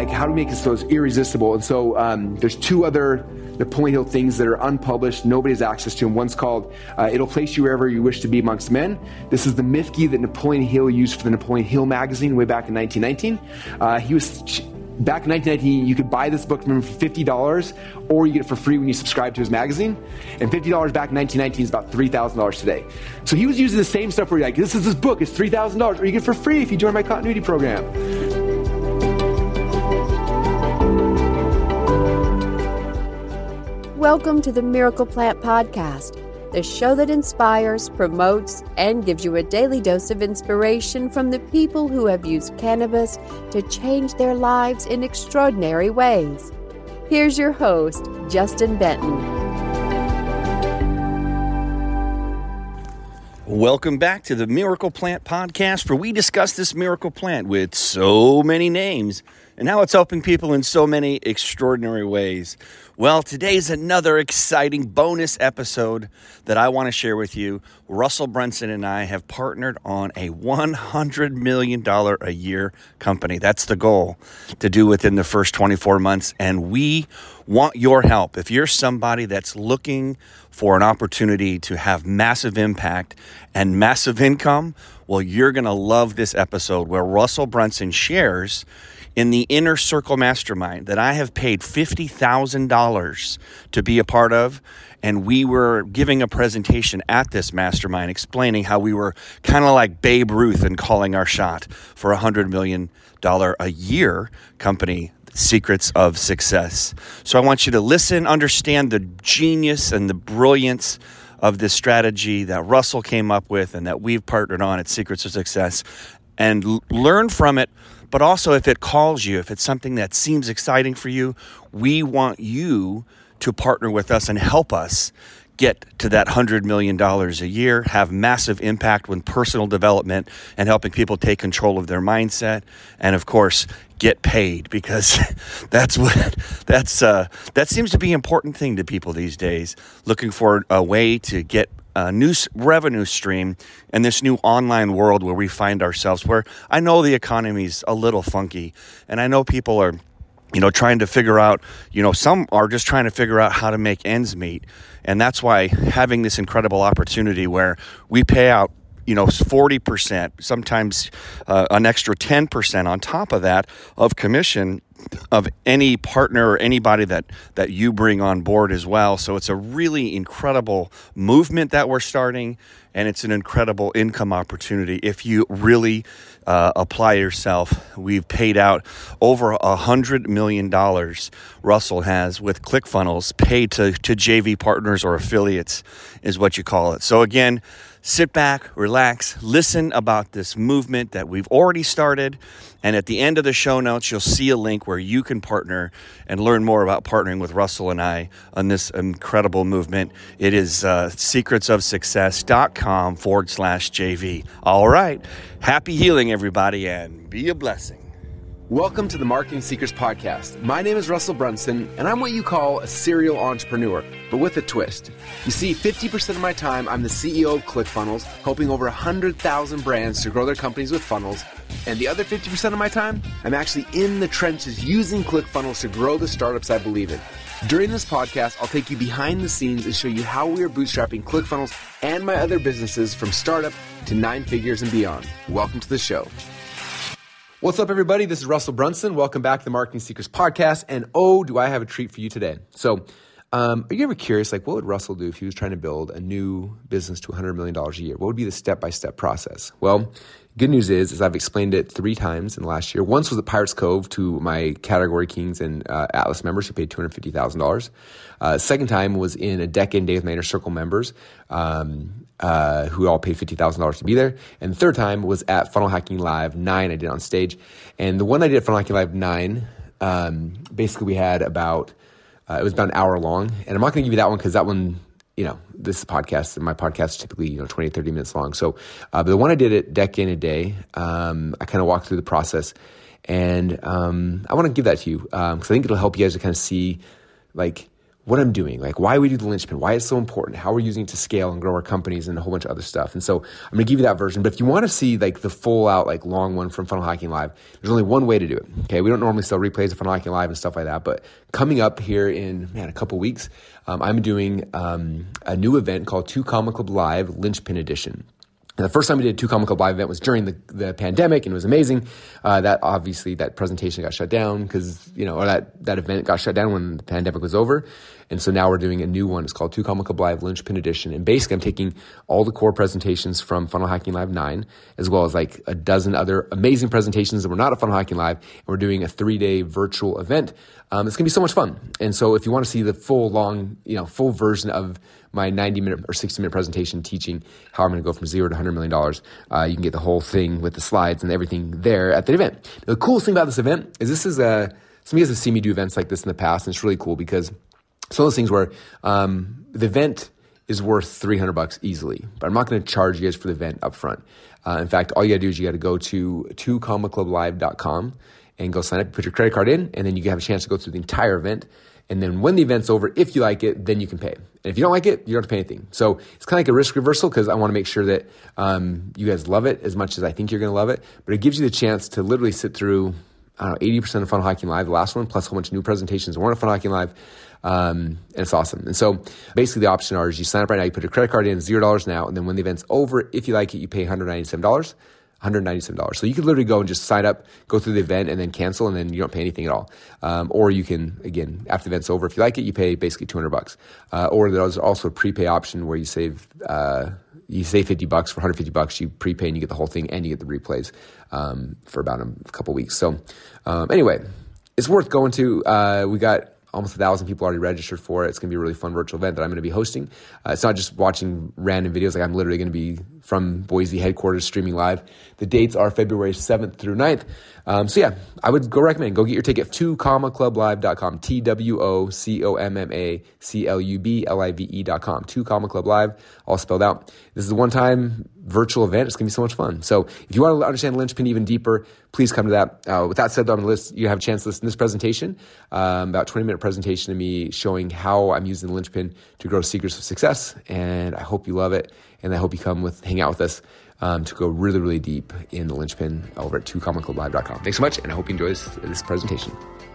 like, how do we make this so it's irresistible? And so there's two other Napoleon Hill things that are unpublished. Nobody has access to them. One's called It'll Place You Wherever You Wish to Be Amongst Men. This is the Mifke that Napoleon Hill used for the Napoleon Hill magazine way back in 1919. Back in 1919, you could buy this book from him for $50, or you get it for free when you subscribe to his magazine. And $50 back in 1919 is about $3,000 today. So he was using the same stuff where you're like, this is this book, it's $3,000, or you get it for free if you join my continuity program. Welcome to the Miracle Plant Podcast, the show that inspires, promotes, and gives you a daily dose of inspiration from the people who have used cannabis to change their lives in extraordinary ways. Here's your host, Justin Benton. Welcome back to the Miracle Plant Podcast, where we discuss this miracle plant with so many names and how it's helping people in so many extraordinary ways. Well, today is another exciting bonus episode that I want to share with you. Russell Brunson and I have partnered on a $100 million a year company. That's the goal to do within the first 24 months. And we want your help. If you're somebody that's looking for an opportunity to have massive impact and massive income, well, you're going to love this episode where Russell Brunson shares in the Inner Circle Mastermind that I have paid $50,000 to be a part of. And we were giving a presentation at this mastermind explaining how we were kind of like Babe Ruth and calling our shot for $100 million a year company, Secrets of Success. So I want you to listen, understand the genius and the brilliance of this strategy that Russell came up with and that we've partnered on at Secrets of Success, and learn from it. But also, if it calls you, if it's something that seems exciting for you, we want you to partner with us and help us get to that $100 million a year, have massive impact with personal development and helping people take control of their mindset, and of course, get paid, because that seems to be an important thing to people these days, looking for a way to get a new revenue stream in this new online world where we find ourselves, where I know the economy's a little funky, and I know people are, trying to figure out, some are just trying to figure out how to make ends meet. And that's why having this incredible opportunity where we pay out 40%, sometimes an extra 10% on top of that of commission of any partner or anybody that you bring on board as well. So it's a really incredible movement that we're starting, and it's an incredible income opportunity if you really apply yourself. We've paid out over $100 million, Russell has, with ClickFunnels, paid to JV partners or affiliates is what you call it. So again, sit back, relax, listen about this movement that we've already started. And at the end of the show notes, you'll see a link where you can partner and learn more about partnering with Russell and I on this incredible movement. It is secretsofsuccess.com/JV. All right. Happy healing, everybody, and be a blessing. Welcome to the Marketing Secrets Podcast. My name is Russell Brunson, and I'm what you call a serial entrepreneur, but with a twist. You see, 50% of my time, I'm the CEO of ClickFunnels, helping over 100,000 brands to grow their companies with funnels. And the other 50% of my time, I'm actually in the trenches using ClickFunnels to grow the startups I believe in. During this podcast, I'll take you behind the scenes and show you how we are bootstrapping ClickFunnels and my other businesses from startup to 9 figures and beyond. Welcome to the show. What's up, everybody? This is Russell Brunson. Welcome back to the Marketing Secrets Podcast. And oh, do I have a treat for you today. So, are you ever curious, what would Russell do if he was trying to build a new business to $100 million a year? What would be the step-by-step process? Well, good news is I've explained it 3 times in the last year. Once was at Pirates Cove to my Category Kings and Atlas members who paid $250,000. Second time was in a Decade Day with my Inner Circle members who all paid $50,000 to be there. And the third time was at Funnel Hacking Live 9. I did it on stage. And the one I did at Funnel Hacking Live 9, basically we had about, it was about an hour long. And I'm not going to give you that one because that one, this podcast, and my podcast is typically, 20, 30 minutes long. So, but the one I did at Decade in a Day, I kind of walked through the process. And I want to give that to you because I think it'll help you guys to kind of see, what I'm doing, like why we do the linchpin, why it's so important, how we're using it to scale and grow our companies and a whole bunch of other stuff. And so I'm going to give you that version. But if you want to see like the full out, like long one from Funnel Hacking Live, there's only one way to do it. Okay. We don't normally sell replays of Funnel Hacking Live and stuff like that. But coming up here in, a couple weeks, I'm doing a new event called 2 Comma Club Live Linchpin Edition. And the first time we did a 2 Comma Club Live event was during the pandemic, and it was amazing. That obviously that presentation got shut down because, or that event got shut down when the pandemic was over. And so now we're doing a new one. It's called 2 Comma Club Live Linchpin Edition. And basically I'm taking all the core presentations from Funnel Hacking Live 9, as well as like a dozen other amazing presentations that were not at Funnel Hacking Live. And we're doing a 3-day virtual event. It's going to be so much fun. And so if you want to see the full full version of my 90-minute or 60-minute presentation teaching how I'm going to go from $0 to $100 million, you can get the whole thing with the slides and everything there at the event. Now, the coolest thing about this event is some of you guys have seen me do events like this in the past, and it's really cool because it's one of those things where the event is worth $300 easily, but I'm not going to charge you guys for the event up front. In fact, all you got to do is you got to go to 2commaclublive.com and go sign up, put your credit card in, and then you have a chance to go through the entire event. And then when the event's over, if you like it, then you can pay. And if you don't like it, you don't have to pay anything. So it's kind of like a risk reversal because I want to make sure that you guys love it as much as I think you're going to love it. But it gives you the chance to literally sit through, 80% of Funnel Hacking Live, the last one, plus a whole bunch of new presentations that weren't at Funnel Hacking Live. And it's awesome. And so basically the option is you sign up right now, you put your credit card in, $0 now. And then when the event's over, if you like it, you pay $197. So you could literally go and just sign up, go through the event, and then cancel, and then you don't pay anything at all. Or you can, again, after the event's over, if you like it, you pay basically $200. Or there's also a prepay option where you save $50 for $150. You prepay and you get the whole thing, and you get the replays for about a couple weeks. So anyway, it's worth going to. We got almost 1,000 people already registered for it. It's going to be a really fun virtual event that I'm going to be hosting. It's not just watching random videos. Like I'm literally going to be from Boise headquarters streaming live. The dates are February 7th through 9th. So yeah, I would go get your ticket, 2commaclublive.com, TWOCOMMACLUBLIVE.com, 2Comma Club Live, all spelled out. This is a one-time virtual event. It's going to be so much fun. So if you want to understand Linchpin even deeper, please come to that. With that said, you have a chance to listen to this presentation, about 20-minute presentation of me showing how I'm using the Linchpin to grow secrets of success. And I hope you love it. And I hope you hang out with us to go really, really deep in the Linchpin over at 2commaclublive.com. Thanks so much, and I hope you enjoy this presentation.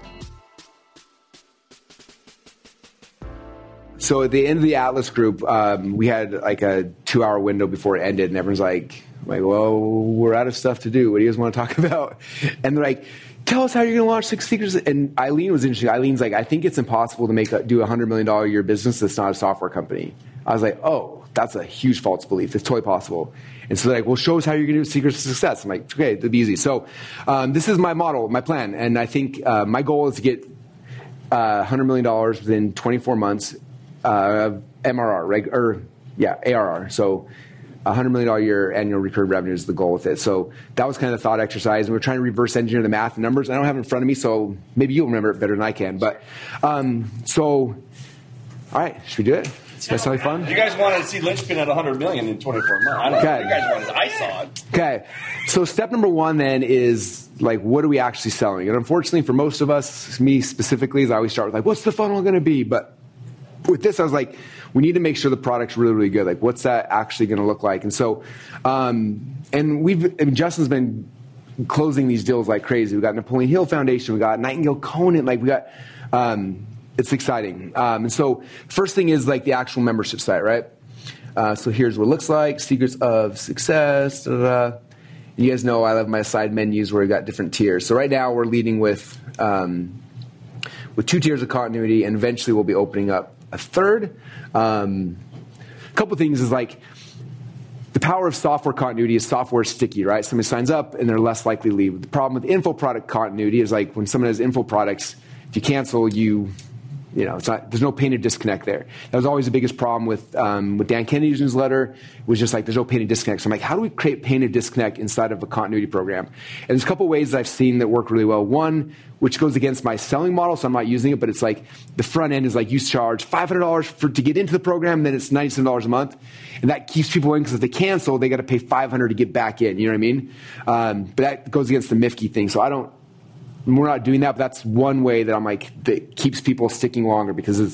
So at the end of the Atlas group, we had like a 2-hour window before it ended, and everyone's like, well, we're out of stuff to do. What do you guys want to talk about? And they're like, tell us how you're going to launch 6 Secrets. And Eileen was interesting. Eileen's like, I think it's impossible to do a $100 million a year business that's not a software company. I was like, oh, that's a huge false belief. It's totally possible. And so they're like, well, show us how you're going to do Secrets of Success. I'm like, okay, it'll be easy. So this is my model, my plan. And I think my goal is to get $100 million within 24 months of MRR, ARR. So $100 million a year annual recurring revenue is the goal with it. So that was kind of the thought exercise. And we're trying to reverse engineer the math and numbers. I don't have it in front of me, so maybe you'll remember it better than I can. But all right, should we do it? That sound like fun? You guys wanted to see Linchpin at 100 million in 24 months. I don't know. You guys wanted. I saw it. Okay. So step number 1 then is like, what are we actually selling? And unfortunately for most of us, me specifically, is I always start with like, what's the funnel going to be? But with this, I was like, we need to make sure the product's really, really good. Like, what's that actually going to look like? And so, Justin's been closing these deals like crazy. We got Napoleon Hill Foundation. We got Nightingale Conant. Like we got, it's exciting. And so first thing is like the actual membership site, right? So here's what it looks like. Secrets of Success. You guys know I love my side menus where we've got different tiers. So right now we're leading with 2 tiers of continuity, and eventually we'll be opening up a third. A couple things is like the power of software continuity is software is sticky, right? Somebody signs up and they're less likely to leave. The problem with info product continuity is like when someone has info products, if you cancel, there's no pain of disconnect there. That was always the biggest problem with Dan Kennedy's newsletter. It was just like, there's no pain of disconnect. So I'm like, how do we create pain of disconnect inside of a continuity program? And there's a couple ways that I've seen that work really well. One, which goes against my selling model, so I'm not using it, but it's like the front end is like you charge $500 to get into the program, and then it's $97 a month. And that keeps people in because if they cancel, they got to pay $500 to get back in. You know what I mean? But that goes against the Mifke thing. So we're not doing that, but that's one way that I'm like, that keeps people sticking longer because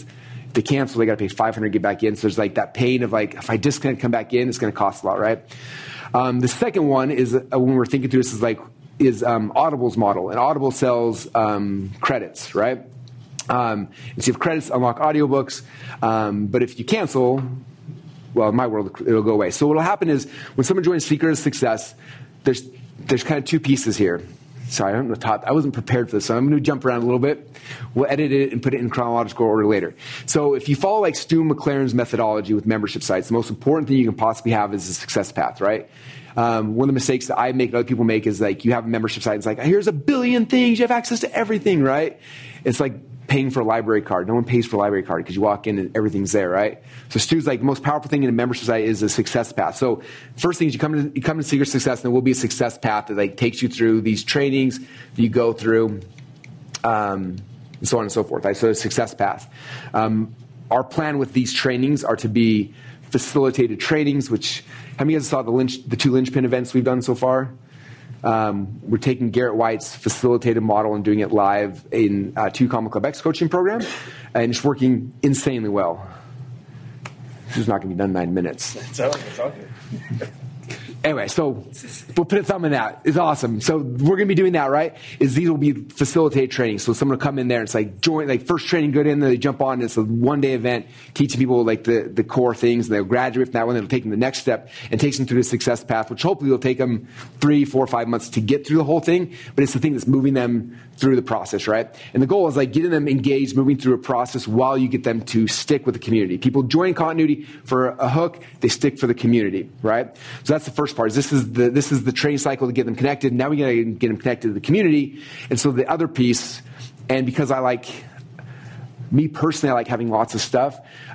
If they cancel, they got to pay $500 to get back in. So there's like that pain of like, if I disconnect, come back in, it's going to cost a lot, right? The second one is when we're thinking through this is Audible's model. And Audible sells credits, right? And so you have credits, unlock audiobooks. But if you cancel, well, in my world, it'll go away. So what will happen is when someone joins Secret of Success, there's kind of two pieces here. Sorry, I wasn't prepared for this, so I'm going to jump around a little bit. We'll edit it and put it in chronological order later. So if you follow like Stu McLaren's methodology with membership sites, the most important thing you can possibly have is a success path, right? One of the mistakes that I make and other people make is like you have a membership site, it's like, here's a billion things, you have access to everything, right? It's like paying for a library card. No one pays for a library card because you walk in and everything's there, right? So Stu's like, the most powerful thing in a membership site is a success path. So first thing is you come to Secret Success, and there will be a success path that like takes you through these trainings that you go through, and so on and so forth, right? So a success path. Our plan with these trainings are to be facilitated trainings, which, how many of you guys saw the two linchpin events we've done so far? We're taking Garrett White's facilitated model and doing it live in 2 Common Club X coaching program, and it's working insanely well. This is not going to be done in 9 minutes. It's all good. Anyway, so we'll put a thumb in that. It's awesome. So we're going to be doing that, right? These will be facilitated training. So someone will come in there and it's like join, like first training, go in there, they jump on. It's a 1-day event, teaching people like the core things. And they'll graduate from that one. It'll take them the next step and takes them through the success path, which hopefully will take them 3, 4, 5 months to get through the whole thing. But it's the thing that's moving them through the process, right? And the goal is like getting them engaged, moving through a process while you get them to stick with the community. People join Continuity for a hook, they stick for the community, right? So that's the first part. This is the training cycle to get them connected. Now we got to get them connected to the community. And so the other piece, and because me personally, I like having lots of stuff.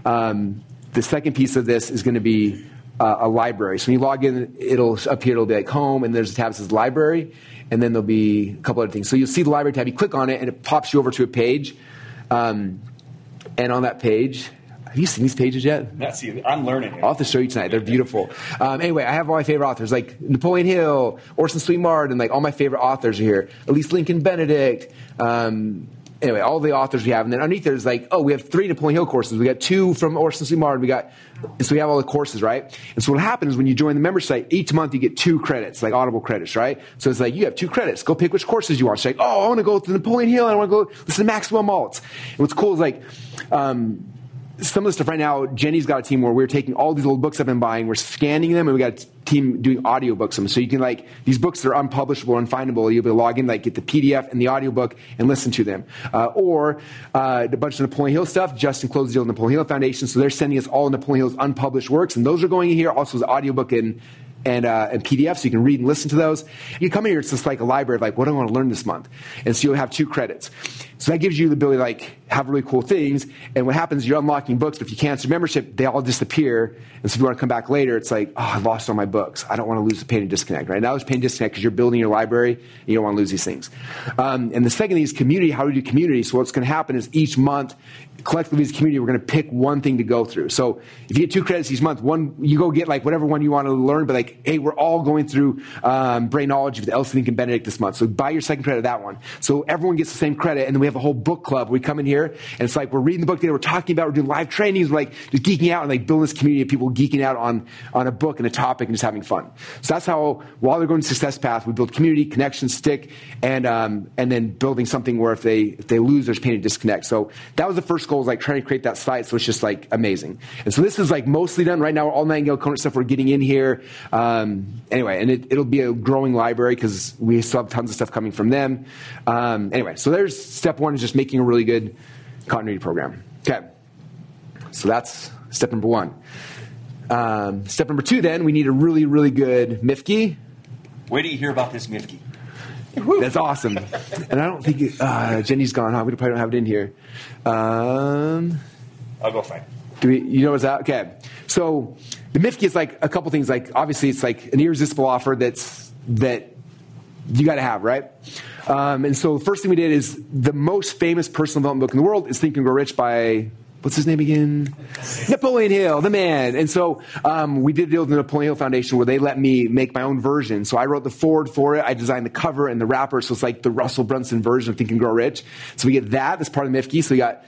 The second piece of this is going to be a library. So when you log in, up here, it'll be like home, and there's a tab that says library, and then there'll be a couple other things. So you'll see the library tab, you click on it, and it pops you over to a page. And on that page, have you seen these pages yet? Not see. I'm learning. I'll have to show you tonight. They're beautiful. Anyway, I have all my favorite authors, like Napoleon Hill, Orson Swett Marden, like all my favorite authors are here. Elise Lincoln Benedict. Anyway, all the authors we have. And then underneath there's like, we have 3 Napoleon Hill courses. We got 2 from Orson Swett Marden. So we have all the courses, right? And so what happens when you join the member site, each month you get 2 credits, like Audible credits, right? So it's like, you have 2 credits. Go pick which courses you want. It's like, I want to go to Napoleon Hill. I want to go listen to Maxwell Maltz. And what's cool is like, some of the stuff right now, Jenny's got a team where we're taking all these old books I've been buying, we're scanning them, and we got a team doing audiobooks of them. So you can these books that are unpublishable, unfindable, you'll be able to log in, get the PDF and the audiobook and listen to them. Or a bunch of Napoleon Hill stuff. Justin closed the deal with Napoleon Hill Foundation, so they're sending us all Napoleon Hill's unpublished works, and those are going in here, also as audiobook and PDF, so you can read and listen to those. You come in here, it's just like a library of what do I want to learn this month? And so you'll have 2 credits. So that gives you the ability to have really cool things. And what happens is you're unlocking books, but if you cancel your membership, they all disappear. And so if you want to come back later, it's like, I lost all my books. I don't want to lose the pain and disconnect, right? Now there's pain and disconnect because you're building your library and you don't want to lose these things. And the second thing is community. How do we do community? So what's going to happen is each month, collectively as a community, we're going to pick one thing to go through. So if you get 2 credits each month, one, you go get whatever one you want to learn, but hey, we're all going through Brainology with Elsie Lincoln Benedict this month. So buy your second credit of that one. So everyone gets the same credit, and then we have a whole book club. We come in here, and it's we're reading the book together, we're talking about, we're doing live trainings, we're just geeking out and building this community of people geeking out on a book and a topic and just having fun. So that's how, while they're going to Success Path, we build community, connection, stick, and then building something where if they lose, there's pain and disconnect. So that was the first goal, is trying to create that site, so it's just amazing. And so this is mostly done right now. All Nightingale Conant stuff we're getting in here. Anyway, and it'll be a growing library because we still have tons of stuff coming from them. Anyway, so there's step 1, is just making a really good continuity program. Okay, so that's step number 1. Step number 2, then, we need a really, really good MIFKI. Where do you hear about this MIFKI? That's awesome. And I don't think Jenny's gone. We probably don't have it in here. I'll go find it. You know what's that? Okay. So the MIFKI is a couple things. Obviously, it's an irresistible offer that you got to have, right? And so the first thing we did is the most famous personal development book in the world is Think and Grow Rich by, what's his name again? Napoleon Hill, the man. And so we did a deal with the Napoleon Hill Foundation where they let me make my own version. So I wrote the foreword for it. I designed the cover and the wrapper. So it's the Russell Brunson version of Think and Grow Rich. So we get that as part of the MIFKI. So we got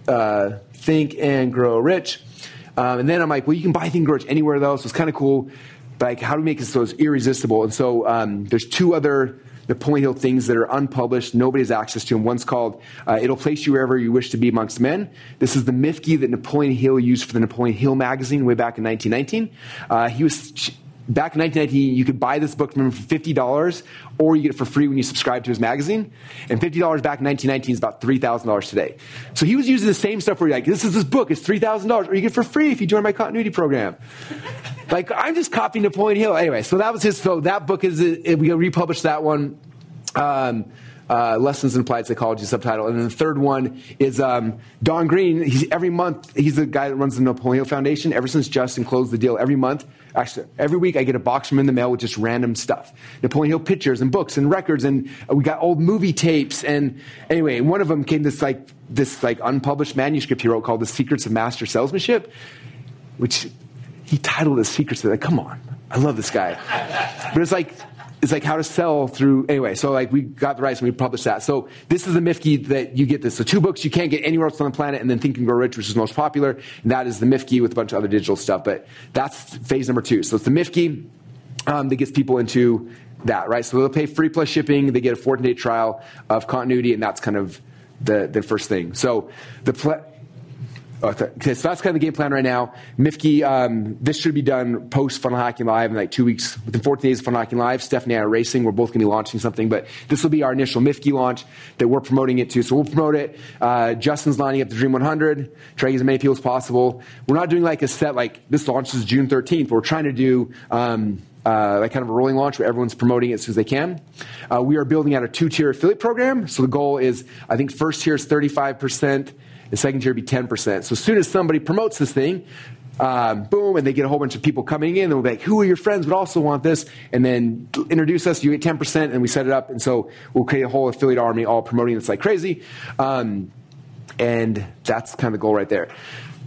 Think and Grow Rich. And then I'm like, well, you can buy Think and Grow Rich anywhere though, so it's kind of cool. But like, how do we make it so it's irresistible? And so there's two other Napoleon Hill things that are unpublished. Nobody has access to them. One's called It'll Place You Wherever You Wish to Be Amongst Men. This is the Mifke that Napoleon Hill used for the Napoleon Hill magazine way back in 1919. Back in 1919, you could buy this book from him for $50, or you get it for free when you subscribe to his magazine. And $50 back in 1919 is about $3,000 today. So he was using the same stuff where you're like, this is this book, it's $3,000, or you get it for free if you join my continuity program. Like, I'm just copying Napoleon Hill. Anyway, so that was his, so that book is, we republished that one. Lessons in Applied Psychology subtitle. And then the third one is Don Green. Every month, he's the guy that runs the Napoleon Hill Foundation. Ever since Justin closed the deal, every month, actually, every week I get a box from him in the mail with just random stuff. Napoleon Hill pictures and books and records, and we got old movie tapes. And anyway, one of them came this unpublished manuscript he wrote called The Secrets of Master Salesmanship, which he titled as Secrets of, like, come on. I love this guy. But it's like how to sell through, anyway, so like we got the rights and we published that. So this is the Mifke that you get this. So 2 books you can't get anywhere else on the planet, and then Think and Grow Rich, which is most popular, and that is the Mifke with a bunch of other digital stuff. But that's phase number 2. So it's the Mifke that gets people into that, right? So they'll pay free plus shipping. They get a 14-day trial of continuity, and that's kind of the first thing. So okay, so that's kind of the game plan right now. Mifke, this should be done post Funnel Hacking Live in like 2 weeks. Within 14 days of Funnel Hacking Live, Stephanie and I are racing. We're both going to be launching something, but this will be our initial Mifke launch that we're promoting it to. So we'll promote it. Justin's lining up the Dream 100, trying to get as many people as possible. We're not doing like a set, like this launches June 13th. We're trying to do like kind of a rolling launch where everyone's promoting it as soon as they can. We are building out a 2-tier affiliate program. So the goal is, I think first tier is 35%. The second tier would be 10%. So as soon as somebody promotes this thing, boom, and they get a whole bunch of people coming in, and we'll be like, who are your friends would also want this? And then introduce us, you get 10%, and we set it up. And so we'll create a whole affiliate army all promoting this like crazy. And that's kind of the goal right there.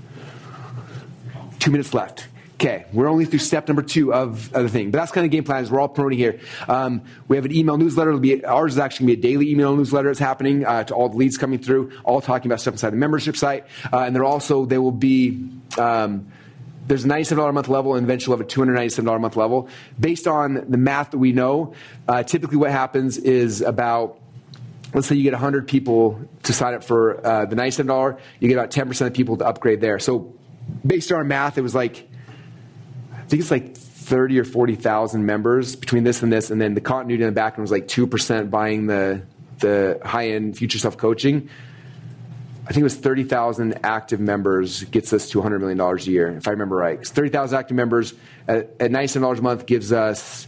2 minutes left. Okay, we're only through step number 2 of the thing. But that's kind of the game plan is we're all promoting here. We have an email newsletter. Ours is actually going to be a daily email newsletter that's happening to all the leads coming through, all talking about stuff inside the membership site. And there will be, there's a $97 a month level, and eventually we'll have a $297 a month level. Based on the math that we know, typically what happens is about, let's say you get 100 people to sign up for the $97, you get about 10% of people to upgrade there. So based on our math, it was like, I think it's like 30 or 40,000 members between this, and then the continuity in the back end was like 2% buying the high-end future self-coaching. I think it was 30,000 active members gets us to $100 million a year, if I remember right. Because 30,000 active members at $97 a month gives us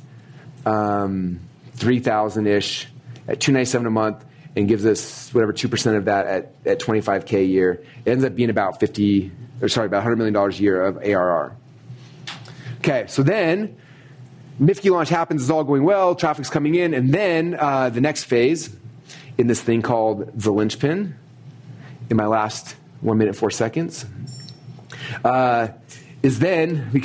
3,000-ish at $297 a month, and gives us whatever 2% of that at $25K a year. It ends up being about $100 million a year of ARR. Okay, so then Mifke launch happens, it's all going well, traffic's coming in, and then the next phase in this thing called the linchpin, in my last 1 minute, 4 seconds, is then we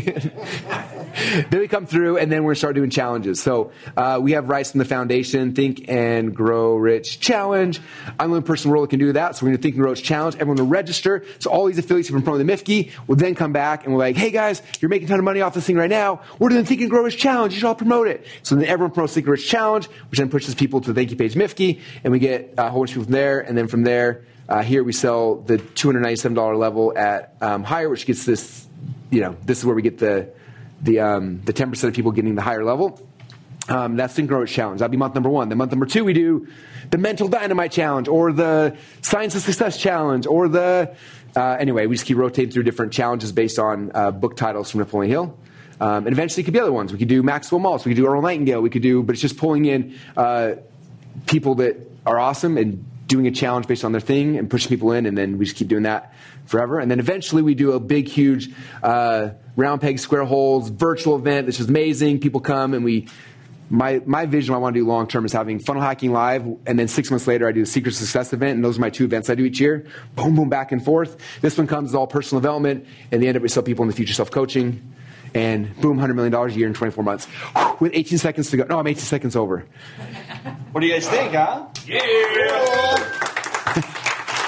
come through, and then we're going to start doing challenges. So we have Rice from the Foundation, Think and Grow Rich Challenge. I'm the only person in the world that can do that, so we're going to Think and Grow Rich Challenge. Everyone will register. So all these affiliates who've been promoting the Mifke will then come back, and we're like, hey guys, you're making a ton of money off this thing right now. We're doing Think and Grow Rich Challenge. You should all promote it. So then everyone promotes Think and Grow Rich Challenge, which then pushes people to the thank you page Mifke, and we get a whole bunch of people from there, and then from there, here we sell the $297 level at higher, which gets this, this is where we get the 10% of people getting the higher level. That's Think and Grow Rich Challenge. That'll be month number 1. Then month number 2, we do the Mental Dynamite Challenge, or the Science of Success Challenge, or the, anyway, we just keep rotating through different challenges based on book titles from Napoleon Hill. And eventually it could be other ones. We could do Maxwell Maltz, we could do Earl Nightingale, but it's just pulling in people that are awesome and doing a challenge based on their thing and pushing people in, and then we just keep doing that forever. And then eventually we do a big, huge round peg, square holes virtual event that's just amazing. People come, and my vision, what I want to do long term, is having Funnel Hacking Live, and then 6 months later I do the Secret Success event, and those are my 2 events I do each year. Boom, boom, back and forth. This one comes as all personal development, and the end of it we sell people in the future self-coaching, and boom, $100 million a year in 24 months. With 18 seconds to go. No, I'm 18 seconds over. What do you guys think, huh? Yeah!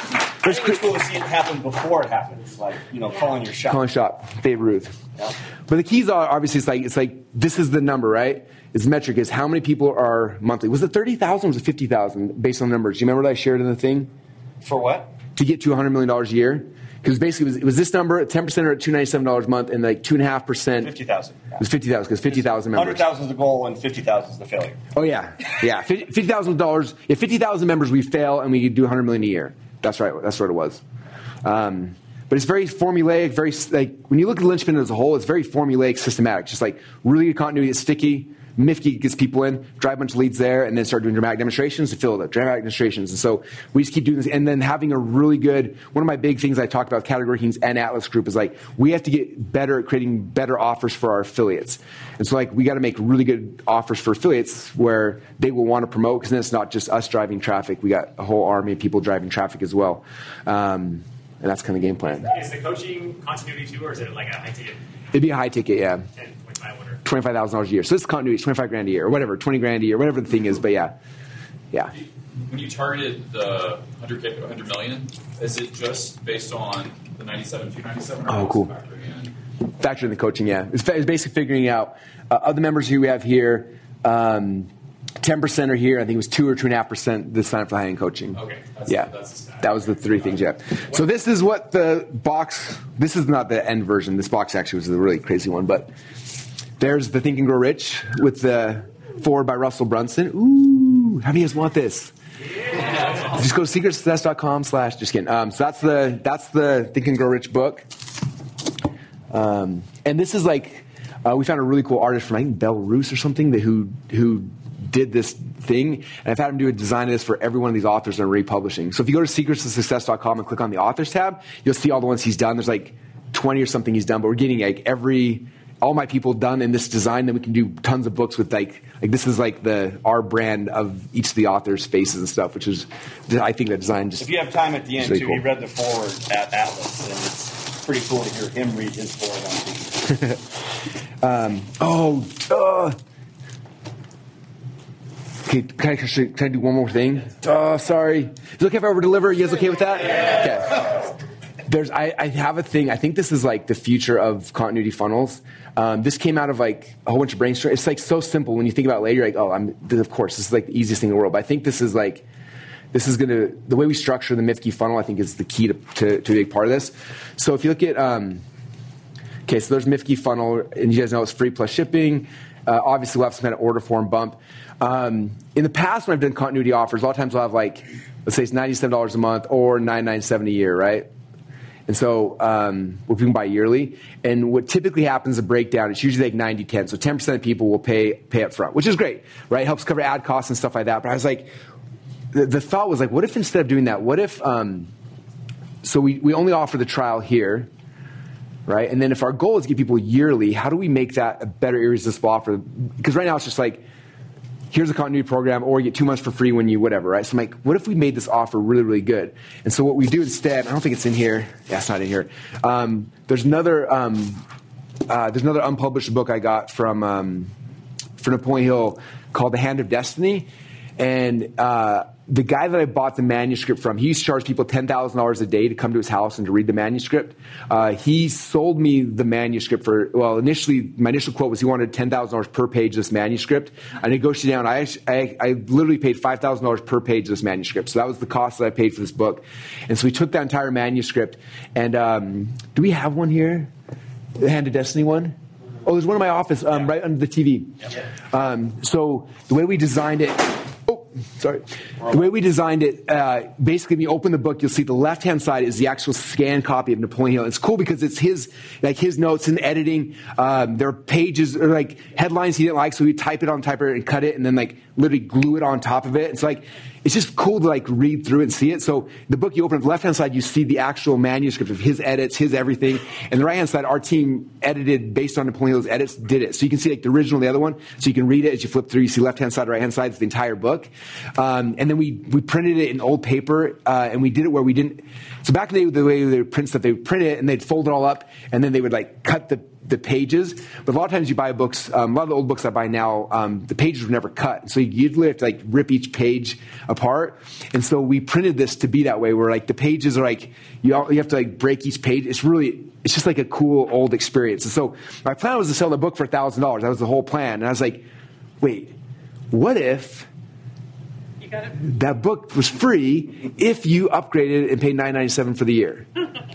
I think it's cool to see it happen before it happens, like, calling your shot. Calling shot, Babe Ruth. Yeah. But the keys are, obviously, it's like this is the number, right? This metric is how many people are monthly. Was it 30,000 or was it 50,000 based on numbers? Do you remember what I shared in the thing? For what? To get to $100 million a year. Because basically it was this number, 10% are at $297 a month, and like 2.5%. 50,000. It was 50,000 because 50,000 members. 100,000 is the goal and 50,000 is the failure. Oh yeah. $50,000. If 50,000 members, we fail and we do $100 million a year. That's right. That's what it was. But it's very formulaic. Very like when you look at linchpin as a whole, it's very formulaic, systematic. Just like really good continuity. It's sticky. Mifke gets people in, drive a bunch of leads there, and then start doing dramatic demonstrations to fill it up. Dramatic demonstrations. And so we just keep doing this. And then having a really good, one of my big things I talk about, Category Kings and Atlas Group, is like we have to get better at creating better offers for our affiliates. And so like we got to make really good offers for affiliates where they will want to promote, because then it's not just us driving traffic. We got a whole army of people driving traffic as well. And that's kind of the game plan. Is the coaching continuity too, or is it like a high ticket? It'd be a high ticket, yeah. 10, 25, whatever. $25,000 a year. So this is continuity, it's $25,000 a year, or whatever, $20,000 a year, whatever the thing is. But yeah. When you targeted the 100 million, is it just based on the 297? Oh, cool. Factor in the coaching, yeah. It's basically figuring out of the members who we have here. 10% are here. I think it was 2 or 2.5% this time for high-end coaching. Okay. That's that was the three things, yeah. So this is what the box, this is not the end version. This box actually was the really crazy one, but there's the Think and Grow Rich with the forward by Russell Brunson. Ooh, how many of you guys want this? Yeah. Just go to secretsuccess.com/ just kidding. So that's the Think and Grow Rich book. And this is like, we found a really cool artist from, I think, Belarus or something, who did this thing, and I've had him do a design of this for every one of these authors that are republishing. So if you go to secretsuccess.com and click on the authors tab, you'll see all the ones he's done. There's like 20 or something he's done, but we're getting like all my people done in this design. Then we can do tons of books with like this is like our brand of each of the authors' faces and stuff, which is, I think that design just. If you have time at the end really too, cool. He read the forward at Atlas, and it's pretty cool to hear him read his forward on TV. Okay, can I do one more thing? Sorry. Is it okay if I over-deliver? You guys okay with that? Yeah. Okay. I have a thing. I think this is like the future of continuity funnels. This came out of like a whole bunch of brainstorming. It's like so simple when you think about it later. You're like, of course, this is like the easiest thing in the world. But I think the way we structure the Mifke funnel, I think is the key to a big part of this. So if you look at, okay, so there's Mifke funnel, and you guys know it's free plus shipping. Obviously, we'll have some kind of order form bump. In the past, when I've done continuity offers, a lot of times I'll have like, let's say it's $97 a month or $997 a year, right? And so we can buy yearly. And what typically happens, a breakdown, it's usually like 90-10. So 10% of people will pay up front, which is great, right? Helps cover ad costs and stuff like that. But I was like, the thought was like, what if instead of doing that, what if, so we only offer the trial here, right? And then if our goal is to get people yearly, how do we make that a better irresistible offer? Because right now it's just like, here's a continuity program, or you get 2 months for free when you whatever, right? So I'm like, what if we made this offer really, really good? And so what we do instead, I don't think it's in here. Yeah, it's not in here. There's another unpublished book I got from Napoleon Hill called The Hand of Destiny. And the guy that I bought the manuscript from, he used to charge people $10,000 a day to come to his house and to read the manuscript. He sold me the manuscript for, well, initially, my initial quote was he wanted $10,000 per page of this manuscript. I negotiated down. I literally paid $5,000 per page of this manuscript. So that was the cost that I paid for this book. And so we took that entire manuscript. And do we have one here? The Hand of Destiny one? Oh, there's one in my office right under the TV. So the way we designed it, the way we designed it, basically when you open the book, you'll see the left-hand side is the actual scanned copy of Napoleon Hill. It's cool because it's his notes and editing. There are pages or like headlines he didn't like, so we type it on typewriter and cut it and then like literally glue it on top of it. It's like, it's just cool to like read through it and see it. So the book you open on the left-hand side, you see the actual manuscript of his edits, his everything. And the right-hand side, our team edited based on Napoleon Hill's edits, did it. So you can see like the original, the other one. So you can read it as you flip through. You see left-hand side, right-hand side. It's the entire book. And then we printed it in old paper, and we did it where we didn't. So back in the day, the way they would print stuff, they would print it and they'd fold it all up, and then they would like cut the the pages. But a lot of times you buy books, a lot of the old books I buy now, the pages were never cut. So you literally have to like rip each page apart. And so we printed this to be that way, where like the pages are like, you have to like break each page. It's just like a cool old experience. And so my plan was to sell the book for $1,000. That was the whole plan. And I was like, wait, what if that book was free if you upgraded and paid $9.97 for the year?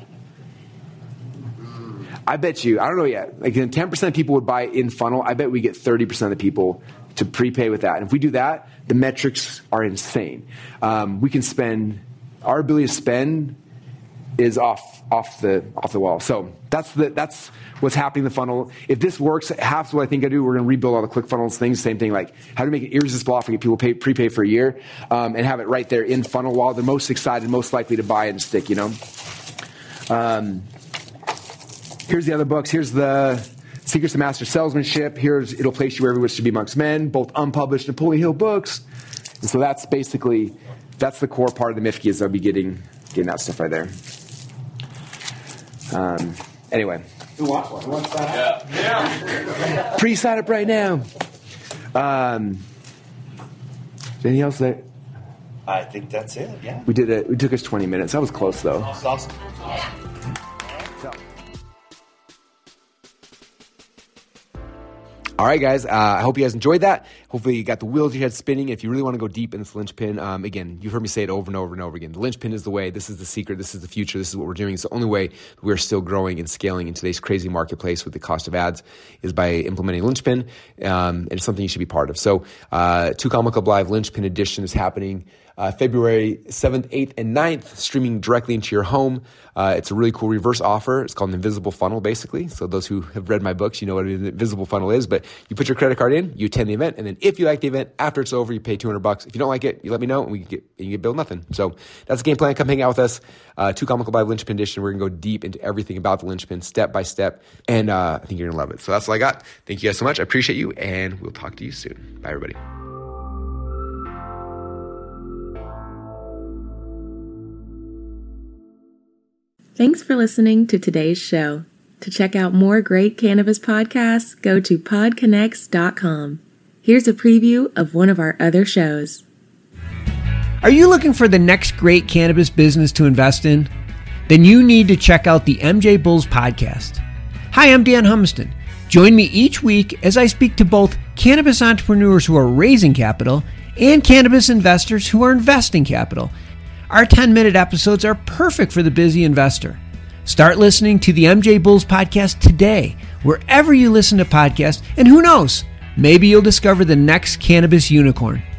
I bet you, I don't know yet, like 10% of people would buy in funnel. I bet we get 30% of the people to prepay with that. And if we do that, the metrics are insane. We can spend, our ability to spend is off the wall. So that's what's happening in the funnel. If this works, half what I think I do, we're going to rebuild all the ClickFunnels things. Same thing, like how to make it irresistible offer, get people prepay for a year, and have it right there in funnel while they're most excited, most likely to buy and stick, Here's the other books. Here's the Secrets to Master Salesmanship. It'll place you where every wish to be amongst men, both unpublished Napoleon Hill books. And so that's the core part of the MIFKI is I'll be getting that stuff right there. Anyway. Who wants one? Who wants that? Yeah. Pre-sign up right now. Anything else there? I think that's it, yeah. It took us 20 minutes. That was close, though. That's awesome. All right, guys. I hope you guys enjoyed that. Hopefully you got the wheels in your head spinning. If you really want to go deep in this linchpin, again, you've heard me say it over and over and over again. The linchpin is the way. This is the secret. This is the future. This is what we're doing. It's the only way we're still growing and scaling in today's crazy marketplace with the cost of ads is by implementing linchpin. And it's something you should be part of. So, 2 Comma Club Live Linchpin Edition is happening February 7th, 8th, and 9th, streaming directly into your home. It's a really cool reverse offer. It's called an invisible funnel, basically. So those who have read my books, you know what an invisible funnel is. But you put your credit card in, you attend the event, and then if you like the event, after it's over, you pay $200. If you don't like it, you let me know, and you get billed nothing. So that's the game plan. Come hang out with us. 2 Comma Club Live Linchpin Edition. We're going to go deep into everything about the linchpin, step by step, and I think you're going to love it. So that's all I got. Thank you guys so much. I appreciate you, and we'll talk to you soon. Bye, everybody. Thanks for listening to today's show. To check out more great cannabis podcasts, go to podconnects.com. Here's a preview of one of our other shows. Are you looking for the next great cannabis business to invest in? Then you need to check out the MJ Bulls podcast. Hi, I'm Dan Humiston. Join me each week as I speak to both cannabis entrepreneurs who are raising capital and cannabis investors who are investing capital. Our 10-minute episodes are perfect for the busy investor. Start listening to the MJ Bulls podcast today, wherever you listen to podcasts, and who knows, maybe you'll discover the next cannabis unicorn.